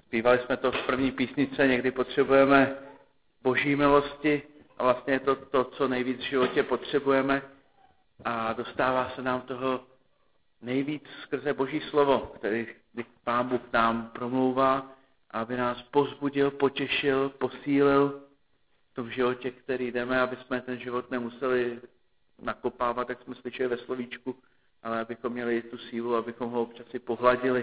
Zpívali jsme to v první písnice, někdy potřebujeme boží milosti a vlastně je to, co nejvíc v životě potřebujeme a dostává se nám toho nejvíc skrze boží slovo, který Pán Bůh nám promlouvá, aby nás povzbudil, potěšil, posílil v tom životě, který jdeme, aby jsme ten život nemuseli nakopávat, jak jsme slyšeli ve slovíčku, ale abychom měli tu sílu, abychom ho občas i pohladili.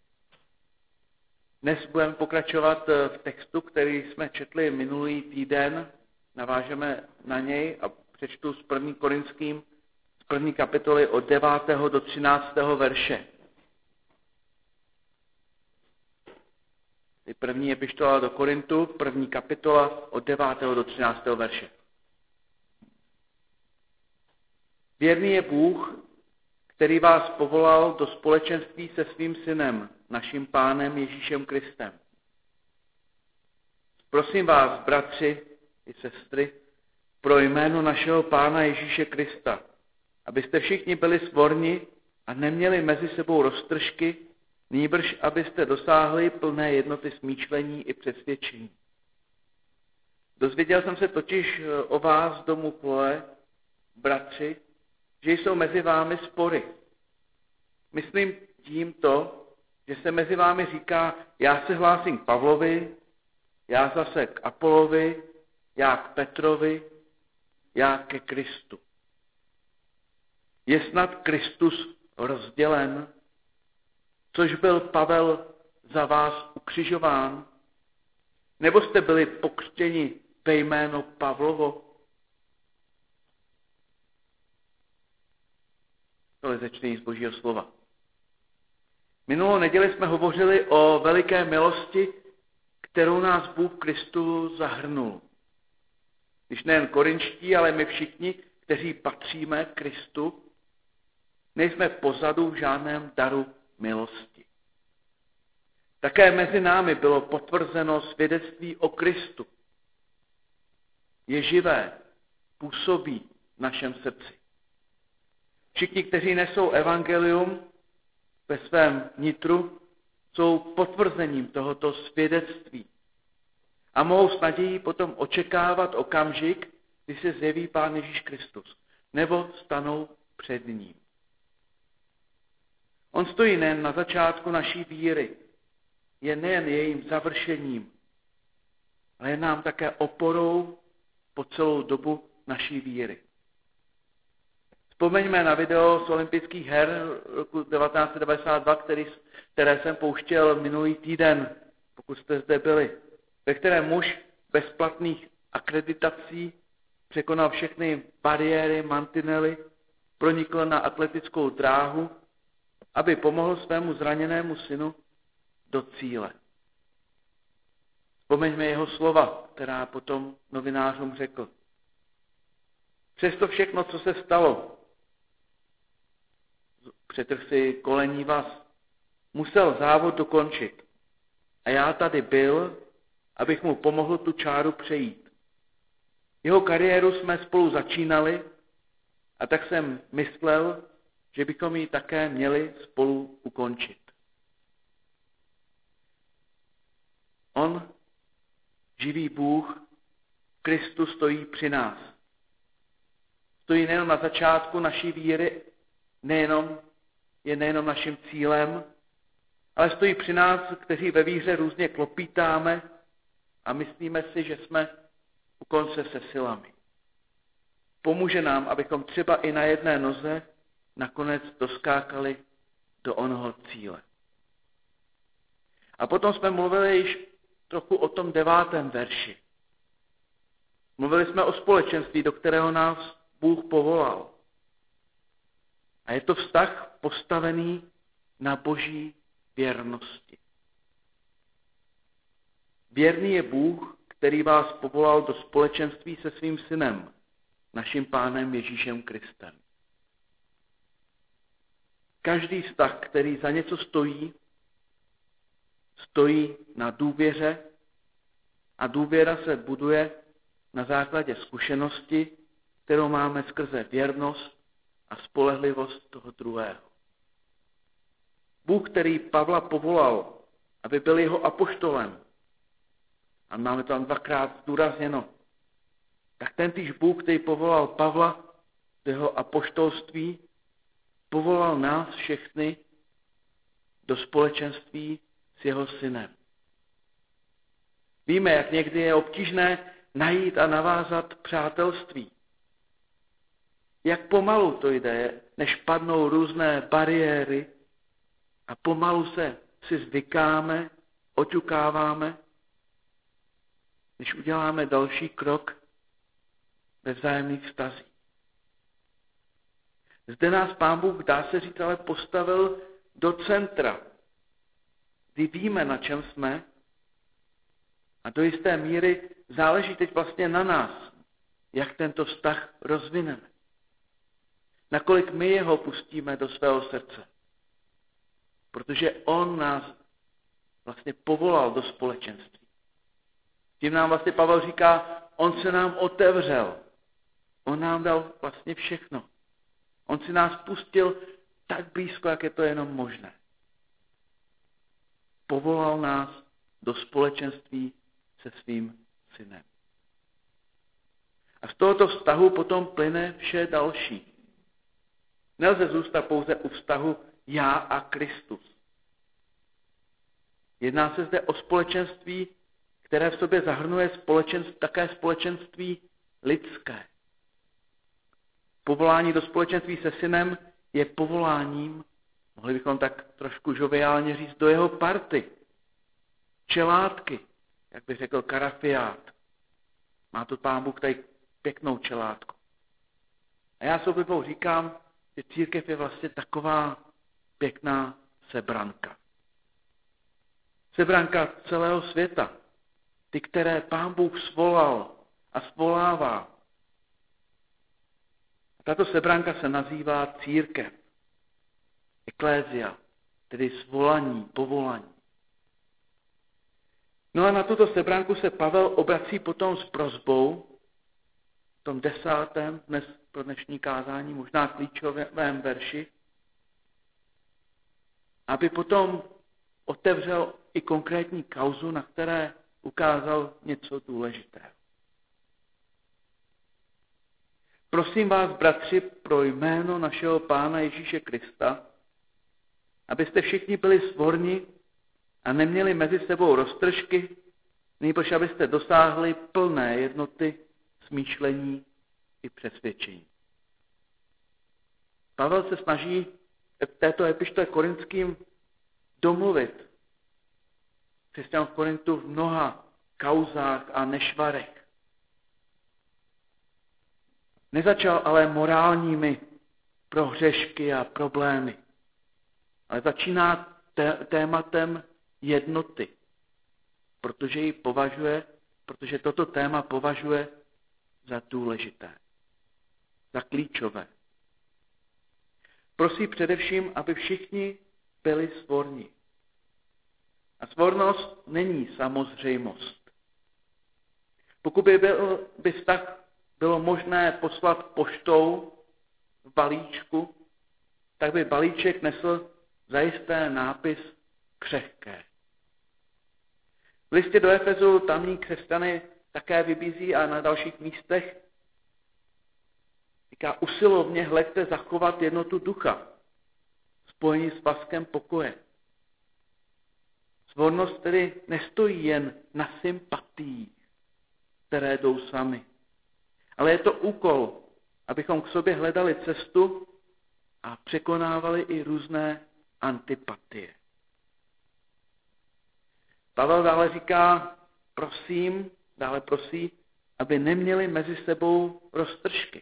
Dnes budeme pokračovat v textu, který jsme četli minulý týden, navážeme na něj a přečtu z 1. Korinským, z 1. kapitoly od 9. do 13. verše. První epištola do Korintu, 1. kapitola od 9. do 13. verše. Věrný je Bůh, který vás povolal do společenství se svým synem, naším Pánem Ježíšem Kristem. Prosím vás, bratři i sestry, pro jméno našeho Pána Ježíše Krista, abyste všichni byli svorni a neměli mezi sebou roztržky, nýbrž abyste dosáhli plné jednoty smýšlení i přesvědčení. Dozvěděl jsem se totiž o vás z domu Chloe, bratři, že jsou mezi vámi spory. Myslím tím to, že se mezi vámi říká, já se hlásím k Pavlovi, já zase k Apolovi, já k Petrovi, já ke Kristu. Je snad Kristus rozdělen, což byl Pavel za vás ukřižován? Nebo jste byli pokřtěni ve jméno Pavlovo? Tohle začne z Božího slova. Minulou neděli jsme hovořili o veliké milosti, kterou nás Bůh Kristu zahrnul. Když nejen korinští, ale my všichni, kteří patříme Kristu, nejsme pozadu v žádném daru milosti. Také mezi námi bylo potvrzeno svědectví o Kristu. Je živé, působí v našem srdci. Všichni, kteří nesou evangelium ve svém nitru, jsou potvrzením tohoto svědectví a mohou s nadějí potom očekávat okamžik, kdy se zjeví Pán Ježíš Kristus, nebo stanou před ním. On stojí nejen na začátku naší víry, je nejen jejím završením, ale je nám také oporou po celou dobu naší víry. Vzpomeňme na video z olympijských her roku 1992, které jsem pouštěl minulý týden, pokud jste zde byli, ve kterém muž bez platných akreditací překonal všechny bariéry, mantinely, pronikl na atletickou dráhu, aby pomohl svému zraněnému synu do cíle. Vzpomeňme jeho slova, která potom novinářům řekl. Přesto všechno, co se stalo, přetrhl si kolení vaz, musel závod dokončit. A já tady byl, abych mu pomohl tu čáru přejít. Jeho kariéru jsme spolu začínali a tak jsem myslel, že bychom ji také měli spolu ukončit. On, živý Bůh, Kristus stojí při nás. Stojí nejen na začátku naší víry, je nejenom naším cílem, ale stojí při nás, kteří ve víře různě klopítáme a myslíme si, že jsme u konce se silami. Pomůže nám, abychom třeba i na jedné noze nakonec doskákali do onoho cíle. A potom jsme mluvili již trochu o tom 9. verši. Mluvili jsme o společenství, do kterého nás Bůh povolal. A je to vztah postavený na boží věrnosti. Věrný je Bůh, který vás povolal do společenství se svým synem, naším Pánem Ježíšem Kristem. Každý vztah, který za něco stojí na důvěře a důvěra se buduje na základě zkušenosti, kterou máme skrze věrnost a spolehlivost toho druhého. Bůh, který Pavla povolal, aby byl jeho apoštolem. A máme to tam dvakrát zdůrazněno. Tak tentýž Bůh, který povolal Pavla do jeho apoštolství, povolal nás všechny do společenství s jeho synem. Víme, jak někdy je obtížné najít a navázat přátelství. Jak pomalu to jde, než padnou různé bariéry a pomalu si zvykáme, oťukáváme, než uděláme další krok ve vzájemných vztazích. Zde nás Pán Bůh, dá se říct, ale postavil do centra, kdy víme, na čem jsme, a do jisté míry záleží teď vlastně na nás, jak tento vztah rozvineme. Nakolik my jeho pustíme do svého srdce. Protože on nás vlastně povolal do společenství. Tím nám vlastně Pavel říká, on se nám otevřel. On nám dal vlastně všechno. On si nás pustil tak blízko, jak je to jenom možné. Povolal nás do společenství se svým synem. A z tohoto vztahu potom plyne vše další. Nelze zůstat pouze u vztahu já a Kristus. Jedná se zde o společenství, které v sobě zahrnuje také společenství lidské. Povolání do společenství se synem je povoláním, mohli bychom tak trošku žoviálně říct, do jeho party. Čelátky, jak by řekl Karafiát. Má to Pán Bůh tady pěknou čelátku. A já s oblibou říkám, že církev je vlastně taková pěkná sebranka. Sebranka celého světa. Ty, které Pán Bůh svolal a svolává. Tato sebranka se nazývá církev. Eklézia, tedy svolaní, povolání. No a na tuto sebranku se Pavel obrací potom s prosbou, v tom 10. dnes pro dnešní kázání, možná klíčovém verši, aby potom otevřel i konkrétní kauzu, na které ukázal něco důležitého. Prosím vás, bratři, pro jméno našeho Pána Ježíše Krista, abyste všichni byli svorni a neměli mezi sebou roztržky, nýbrž abyste dosáhli plné jednoty smýšlení i přesvědčení. Pavel se snaží v této epištole Korinským domluvit křesťanů v Korintu v mnoha kauzách a nešvarech. Nezačal ale morálními prohřešky a problémy, ale začíná tématem jednoty, protože toto téma považuje za důležité, za klíčové. Prosí především, aby všichni byli svorni. A svornost není samozřejmost. Pokud by vztah bylo možné poslat poštou v balíčku, tak by balíček nesl zajisté nápis křehké. V listě do Efezu tamní křesťany také vybízí a na dalších místech říká, usilovně hleďte zachovat jednotu ducha, spojení s svazkem pokoje. Svornost tedy nestojí jen na sympatii, které jdou sami, ale je to úkol, abychom k sobě hledali cestu a překonávali i různé antipatie. Pavel dále říká, prosí, aby neměli mezi sebou roztržky.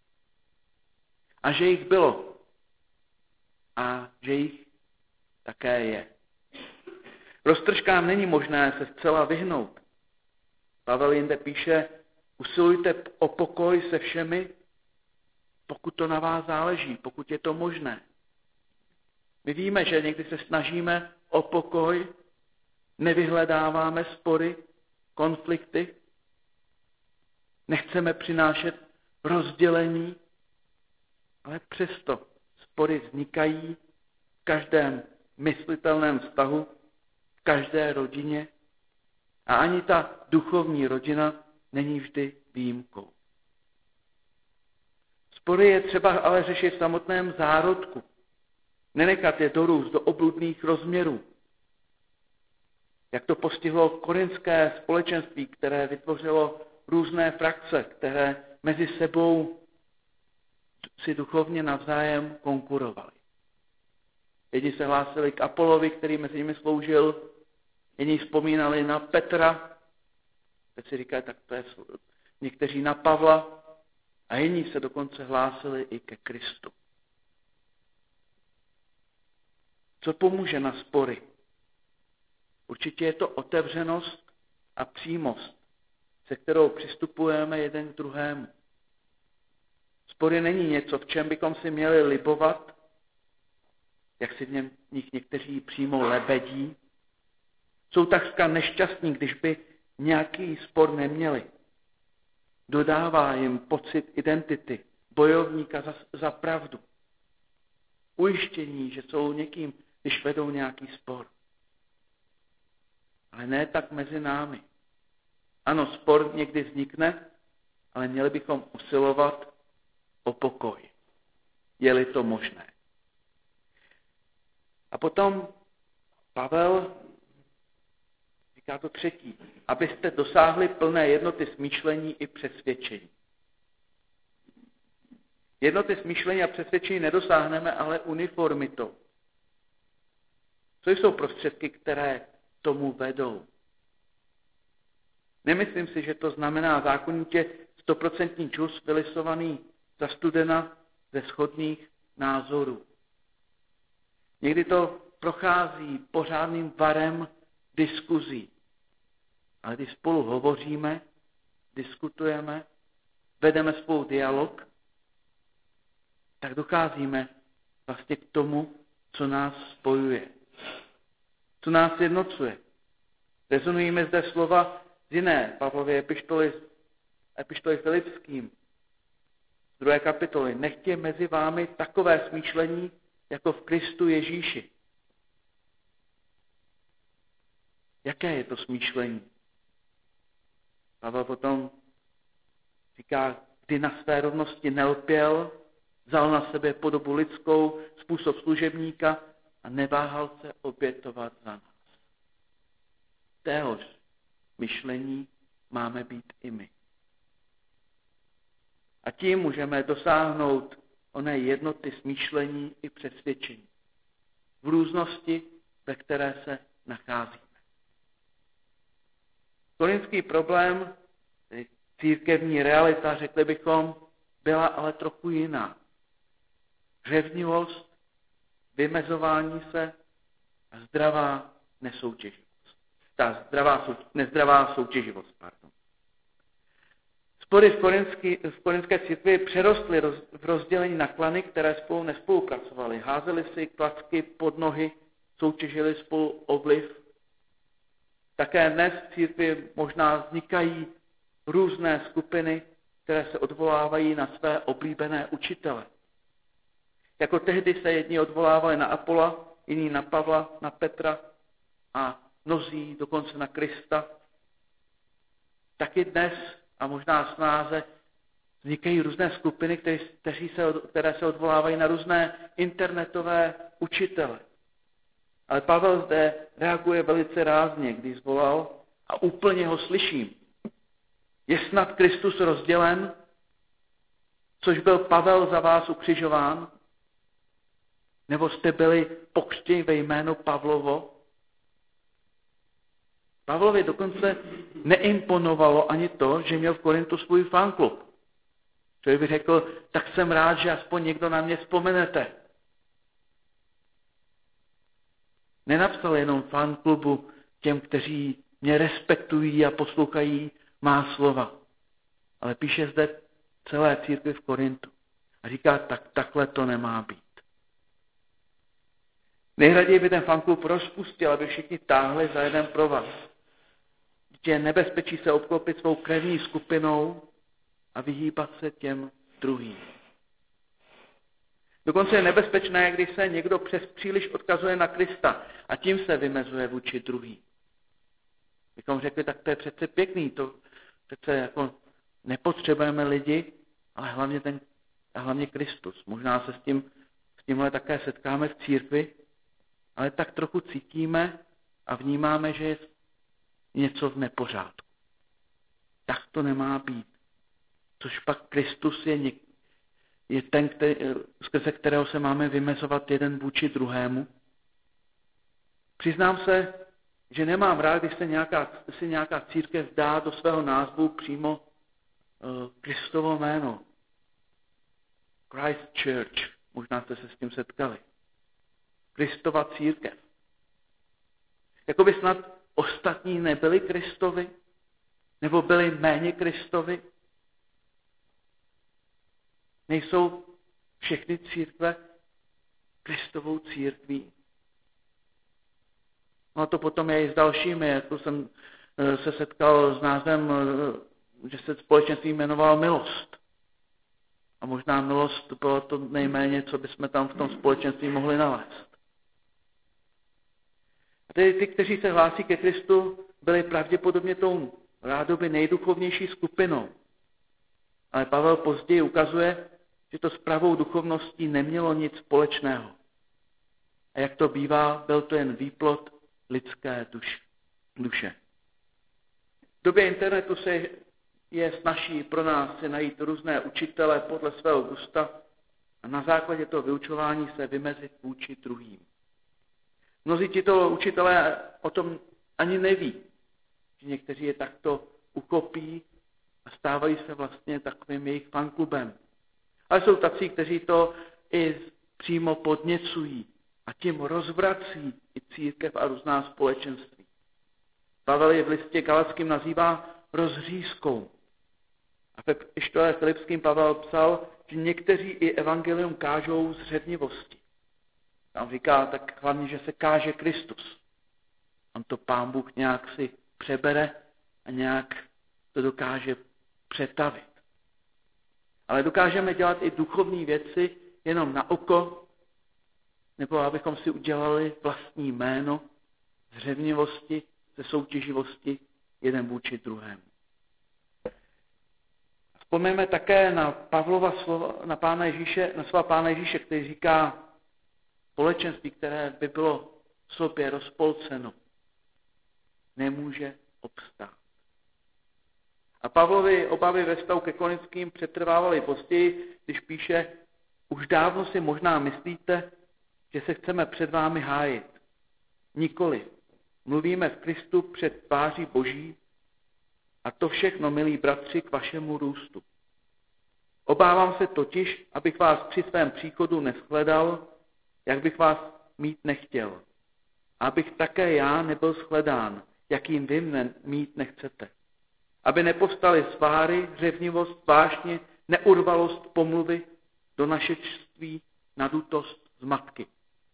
A že jich bylo. A že jich také je. Roztržkám není možné se zcela vyhnout. Pavel jinde píše, usilujte o pokoj se všemi, pokud to na vás záleží, pokud je to možné. My víme, že někdy se snažíme o pokoj, nevyhledáváme spory, konflikty, nechceme přinášet rozdělení, ale přesto spory vznikají v každém myslitelném vztahu v každé rodině a ani ta duchovní rodina není vždy výjimkou. Spory je třeba ale řešit v samotném zárodku. Nenechat je dorůst do obludných rozměrů. Jak to postihlo korinské společenství, které vytvořilo různé frakce, které mezi sebou si duchovně navzájem konkurovali. Jedni se hlásili k Apolovi, který mezi nimi sloužil, jedni vzpomínali na Petra, teď si říkají, tak to je někteří na Pavla, a jiní se dokonce hlásili i ke Kristu. Co pomůže na spory? Určitě je to otevřenost a přímost, se kterou přistupujeme jeden k druhému. Spory není něco, v čem bychom si měli libovat, jak si v nich někteří přímo lebedí. Jsou takřka nešťastní, když by nějaký spor neměli. Dodává jim pocit identity, bojovníka za pravdu. Ujištění, že jsou někým, když vedou nějaký spor. Ale ne tak mezi námi. Ano, spor někdy vznikne, ale měli bychom usilovat o pokoj. Je-li to možné. A potom Pavel říká to třetí. Abyste dosáhli plné jednoty smýšlení i přesvědčení. Jednoty smýšlení a přesvědčení nedosáhneme ale uniformitou. Co jsou prostředky, které tomu vedou? Nemyslím si, že to znamená zákonitě 100% čus vylisovaný za studena ze shodných názorů. Někdy to prochází pořádným varem diskuzí. Ale když spolu hovoříme, diskutujeme, vedeme spolu dialog, tak docházíme vlastně k tomu, co nás spojuje, co nás jednocuje. Rezonujeme zde slova z jiné Pavlovy epištoly Filipským, z 2. kapitoly. Nechť je mezi vámi takové smýšlení, jako v Kristu Ježíši. Jaké je to smýšlení? Pavel potom říká, kdy na své rovnosti nelpěl, vzal na sebe podobu lidskou, způsob služebníka a neváhal se obětovat za nás. Téhož myšlení máme být i my. A tím můžeme dosáhnout oné jednoty smýšlení i přesvědčení. V různosti, ve které se nacházíme. Korinský problém, církevní realita, řekli bychom, byla ale trochu jiná. Řevnivost, vymezování se a zdravá nesoutěživost. Nezdravá soutěživost. Spory v korinské církvi přerostly v rozdělení na klany, které spolu nespolupracovaly. Házeli si klacky pod nohy, soutěžili spolu o vliv. Také dnes v církvi možná vznikají různé skupiny, které se odvolávají na své oblíbené učitele. Jako tehdy se jedni odvolávali na Apola, jiní na Pavla, na Petra a mnozí dokonce na Krista. Taky dnes a možná snáze vznikají různé skupiny, které se odvolávají na různé internetové učitele. Ale Pavel zde reaguje velice rázně, když zvolal, a úplně ho slyším. Je snad Kristus rozdělen, což byl Pavel za vás ukřižován? Nebo jste byli pokřtěni ve jméno Pavlovo? Pavlovi dokonce neimponovalo ani to, že měl v Korintu svůj fanklub. Člověk by řekl, tak jsem rád, že aspoň někdo na mě vzpomenete. Nenapsal jenom fanklubu těm, kteří mě respektují a poslouchají má slova. Ale píše zde celé církvi v Korintu. A říká, takhle to nemá být. Nejraději by ten fanklub rozpustil, aby všichni táhli za jeden provaz. Je nebezpečí se obklopit svou krevní skupinou a vyhýbat se těm druhým. Dokonce je nebezpečné, když se někdo přes příliš odkazuje na Krista a tím se vymezuje vůči druhým. Bychom řekli, tak to je přece pěkný, to přece jako nepotřebujeme lidi, ale hlavně Kristus. Možná se s tímhle také setkáme v církvi, ale tak trochu cítíme a vnímáme, že je něco v nepořádku. Tak to nemá být. Což pak Kristus je ten, skrze kterého se máme vymezovat jeden vůči druhému. Přiznám se, že nemám rád, když se nějaká církev dá do svého názvu přímo Kristovo jméno. Christ Church. Možná jste se s tím setkali. Kristova církev. Jakoby snad ostatní nebyli Kristovi, nebo byli méně Kristovi. Nejsou všechny církve Kristovou církví. No a to potom je i s dalšími, jako jsem se setkal s názvem, že se společenství jmenovalo Milost. A možná milost bylo to nejméně, co bychom tam v tom společenství mohli nalézt. A tedy ty, kteří se hlásí ke Kristu, byli pravděpodobně tou rádoby nejduchovnější skupinou. Ale Pavel později ukazuje, že to s pravou duchovností nemělo nic společného. A jak to bývá, byl to jen výplod lidské duše. V době internetu je snazší pro nás si najít různé učitele podle svého gusta a na základě toho vyučování se vymezit vůči druhým. Mnozí tito učitelé o tom ani neví, že někteří je takto uchopí a stávají se vlastně takovým jejich fanklubem. Ale jsou tací, kteří to i přímo podněcují a tím rozvrací i církev a různá společenství. Pavel je v listě Galatským nazývá rozřízkou. A ve eštole Filipským Pavel psal, že někteří i evangelium kážou z řevnivosti. Tam říká tak hlavně, že se káže Kristus. On to Pán Bůh nějak si přebere a nějak to dokáže přetavit. Ale dokážeme dělat i duchovní věci jenom na oko, nebo abychom si udělali vlastní jméno z řevnivosti, ze soutěživosti jeden vůči druhému. Vzpomeňme také na Pavlova slova, na svého Pána Ježíše, který říká, společenství, které by bylo v sobě rozpolceno, nemůže obstát. A Pavlovi obavy ve vztahu ke Korinským přetrvávaly později, když píše, už dávno si možná myslíte, že se chceme před vámi hájit. Nikoli. Mluvíme v Kristu před tváří Boží a to všechno, milí bratři, k vašemu růstu. Obávám se totiž, abych vás při svém příchodu neshledal, jak bych vás mít nechtěl. Abych také já nebyl shledán, jakým vy mne mít nechcete. Aby nepovstaly sváry, řevnivost, vášně, neurvalost, pomluvy, donašečství, nadutost, zmatky.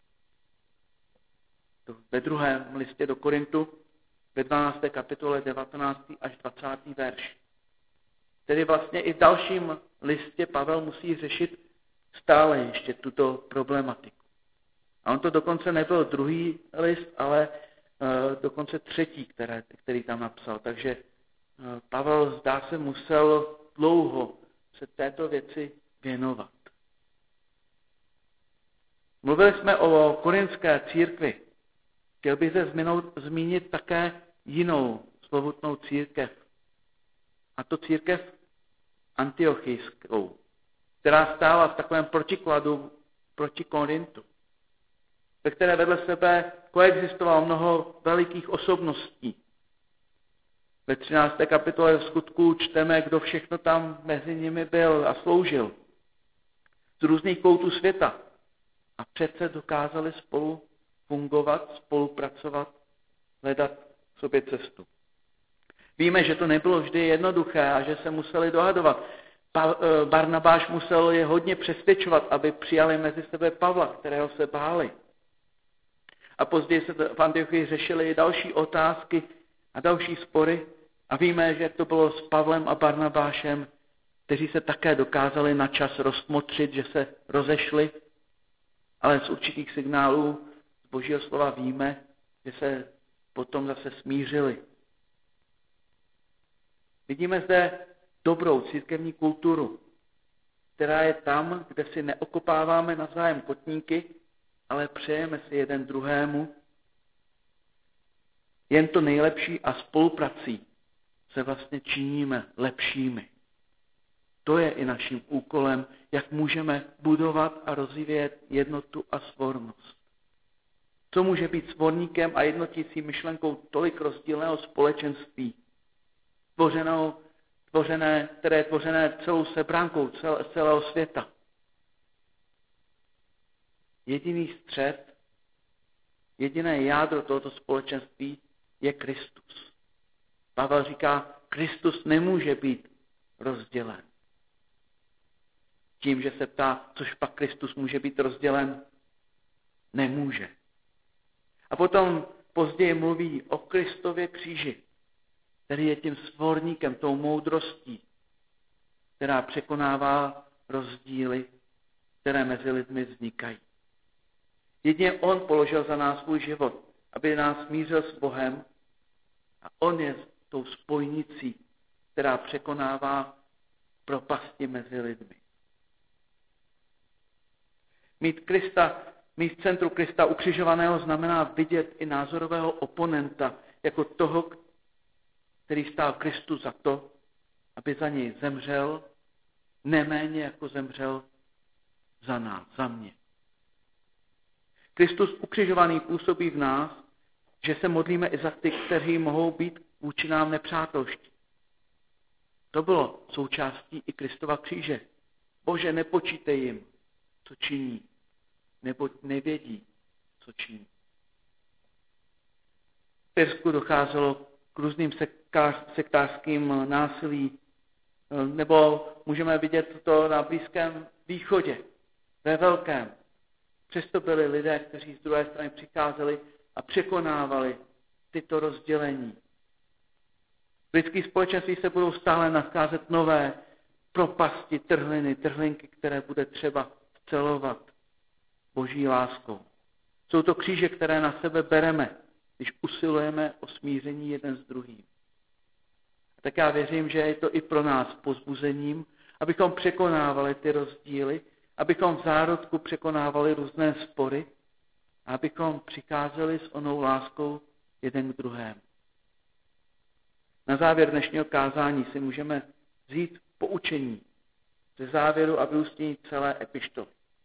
Ve druhém listě do Korintu, ve 12. kapitole 19. až 20. verš. Tedy vlastně i v dalším listě Pavel musí řešit stále ještě tuto problematiku. A on to dokonce nebyl druhý list, ale dokonce třetí, který tam napsal. Takže Pavel, zdá se, musel dlouho se této věci věnovat. Mluvili jsme o korinské církvi. Chtěl bych se zmínit také jinou slovutnou církev. A to církev antiochijskou, která stála v takovém protikladu proti Korintu, ve které vedle sebe koexistovalo mnoho velikých osobností. Ve 13. kapitole v Skutků čteme, kdo všechno tam mezi nimi byl a sloužil. Z různých koutů světa. A přece dokázali spolu fungovat, spolupracovat, hledat sobě cestu. Víme, že to nebylo vždy jednoduché a že se museli dohadovat. Barnabáš musel je hodně přesvědčovat, aby přijali mezi sebe Pavla, kterého se báli. A později se v Antiochii řešily i další otázky a další spory. A víme, že to bylo s Pavlem a Barnabášem, kteří se také dokázali na čas rozmotřit, že se rozešli Ale z určitých signálů z Božího slova víme, že se potom zase smířili. Vidíme zde dobrou církevní kulturu, která je tam, kde si neokopáváme navzájem kotníky, ale přejeme si jeden druhému. Jen to nejlepší a spoluprací se vlastně činíme lepšími. To je i naším úkolem, jak můžeme budovat a rozvíjet jednotu a svornost. Co může být svorníkem a jednotící myšlenkou tolik rozdílného společenství, které je tvořené celou sebránkou celého světa. Jediný střed, jediné jádro tohoto společenství je Kristus. Pavel říká, Kristus nemůže být rozdělen. Tím, že se ptá, což pak Kristus může být rozdělen, nemůže. A potom později mluví o Kristově kříži, který je tím svorníkem, tou moudrostí, která překonává rozdíly, které mezi lidmi vznikají. Jedině on položil za nás svůj život, aby nás smířil s Bohem, a on je tou spojnicí, která překonává propasti mezi lidmi. Mít v centru Krista ukřižovaného znamená vidět i názorového oponenta jako toho, který stál Kristu za to, aby za něj zemřel, neméně jako zemřel za nás, za mě. Kristus ukřižovaný působí v nás, že se modlíme i za ty, kteří mohou být vůči nám nepřátelští. To bylo součástí i Kristova kříže. Bože, nepočítej jim, co činí, nebo nevědí, co činí. V Irsku docházelo k různým sektářským násilí, nebo můžeme vidět to na Blízkém východě, ve velkém. Přesto byli lidé, kteří z druhé strany přicházeli a překonávali tyto rozdělení. V lidských společenství se budou stále nacházet nové propasti, trhlinky, které bude třeba vcelovat Boží láskou. Jsou to kříže, které na sebe bereme, když usilujeme o smíření jeden s druhým. A tak já věřím, že je to i pro nás povzbuzením, abychom překonávali ty rozdíly, abychom v zárodku překonávali různé spory a abychom přicházeli s onou láskou jeden k druhému. Na závěr dnešního kázání si můžeme vzít poučení ze závěru a vyústění celé epištoly.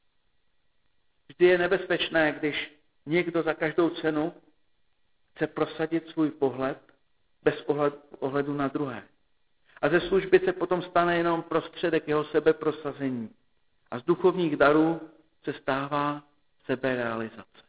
Vždy je nebezpečné, když někdo za každou cenu chce prosadit svůj pohled bez ohledu na druhé. A ze služby se potom stane jenom prostředek jeho sebeprosazení. A z duchovních darů se stává seberealizace.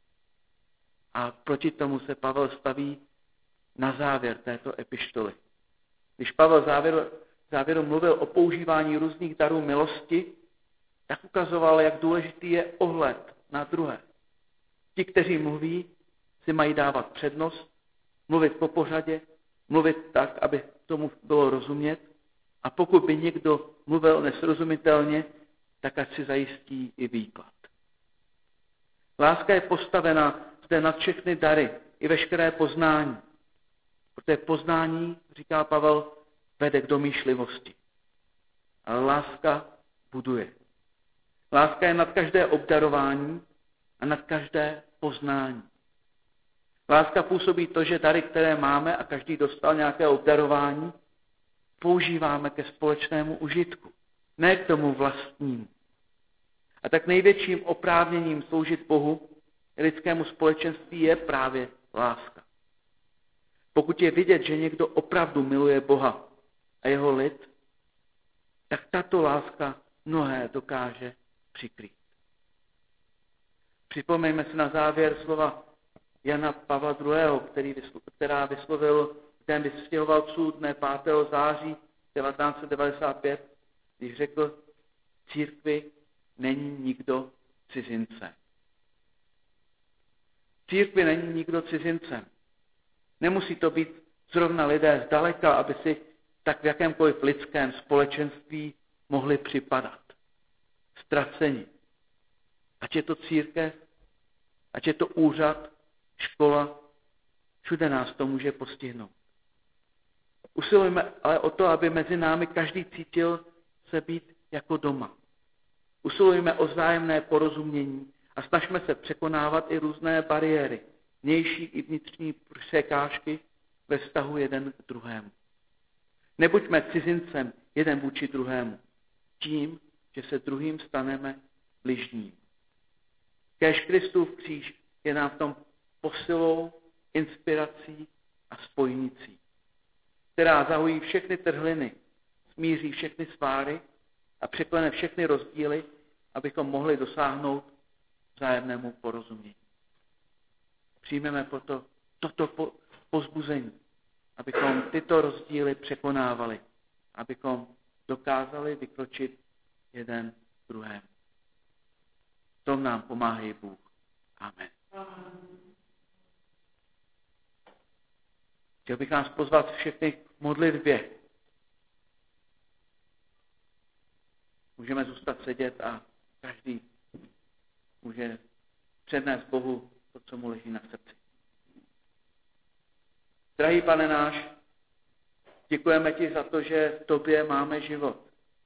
A proti tomu se Pavel staví na závěr této epištoly. Když Pavel závěru mluvil o používání různých darů milosti, tak ukazoval, jak důležitý je ohled na druhé. Ti, kteří mluví, si mají dávat přednost, mluvit po pořadě, mluvit tak, aby tomu bylo rozumět. A pokud by někdo mluvil nesrozumitelně, tak ať si zajistí i výklad. Láska je postavena zde nad všechny dary i veškeré poznání. Protože poznání, říká Pavel, vede k domýšlivosti. Ale láska buduje. Láska je nad každé obdarování a nad každé poznání. Láska působí to, že dary, které máme a každý dostal nějaké obdarování, používáme ke společnému užitku, ne k tomu vlastnímu. A tak největším oprávněním sloužit Bohu i lidskému společenství je právě láska. Pokud je vidět, že někdo opravdu miluje Boha a jeho lid, tak tato láska mnohé dokáže přikrýt. Připomeňme si na závěr slova Jana Pavla II., která vyslovil den vystěhovalců dne 5. září 1995, když řekl, v církvi není nikdo cizince. V církvi není nikdo cizincem. Nemusí to být zrovna lidé zdaleka, aby si tak v jakémkoliv lidském společenství mohli připadat. Ztraceni. Ať je to církev, ať je to úřad, škola, všude nás to může postihnout. Usilujeme ale o to, aby mezi námi každý cítil se být jako doma. Usilujeme o vzájemné porozumění a snažme se překonávat i různé bariéry, vnější i vnitřní překážky ve vztahu jeden k druhému. Nebuďme cizincem jeden vůči druhému, tím, že se druhým staneme bližním. Kéž Kristův kříž je nám v tom posilou, inspirací a spojnicí, která zahojí všechny trhliny, smíří všechny sváry a překlene všechny rozdíly, abychom mohli dosáhnout vzájemnému porozumění. Přijmeme proto toto povzbuzení, abychom tyto rozdíly překonávali, abychom dokázali vykročit jeden druhému. V tom nám pomáhá Bůh. Amen. Chtěl bych nás pozvat všechny k modlitbě. Můžeme zůstat sedět a každý může přednést Bohu to, co mu leží na srdci. Drahý Pane náš, děkujeme ti za to, že v tobě máme život.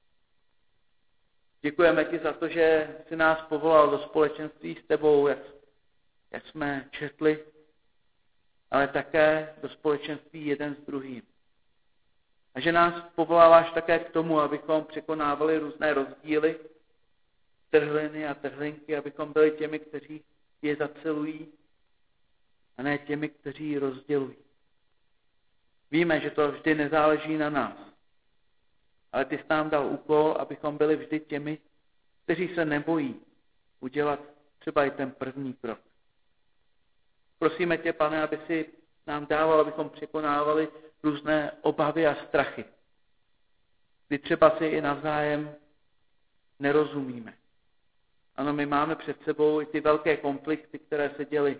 Děkujeme ti za to, že jsi nás povolal do společenství s tebou, jak jsme četli, ale také do společenství jeden s druhým. A že nás povoláváš také k tomu, abychom překonávali různé rozdíly, trhliny a trhlinky, abychom byli těmi, kteří je zacelují, a ne těmi, kteří ji rozdělují. Víme, že to vždy nezáleží na nás, ale ty jsi nám dal úkol, abychom byli vždy těmi, kteří se nebojí udělat třeba i ten první krok. Prosíme tě, Pane, aby si nám dával, abychom překonávali různé obavy a strachy, kdy třeba si i navzájem nerozumíme. Ano, my máme před sebou i ty velké konflikty, které se děly.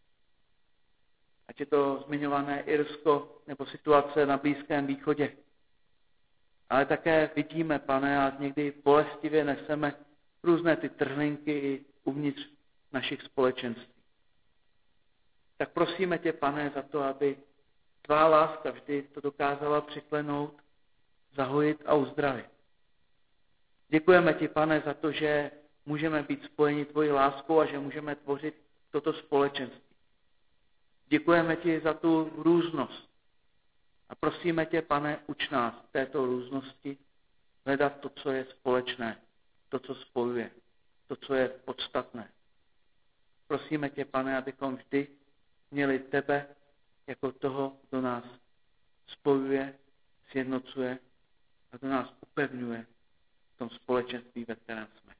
Ať je to zmiňované Irsko nebo situace na Blízkém východě. Ale také vidíme, Pane, a někdy bolestivě neseme různé ty trhlinky i uvnitř našich společenství. Tak prosíme tě, Pane, za to, aby tvá láska vždy to dokázala překlenout, zahojit a uzdravit. Děkujeme ti, Pane, za to, že můžeme být spojeni tvojí láskou a že můžeme tvořit toto společenství. Děkujeme ti za tu různost. A prosíme tě, Pane, uč nás v této různosti hledat to, co je společné, to, co spojuje, to, co je podstatné. Prosíme tě, Pane, abychom vždy měli tebe jako toho, kdo nás spojuje, sjednocuje a kdo nás upevňuje v tom společenství, ve kterém jsme.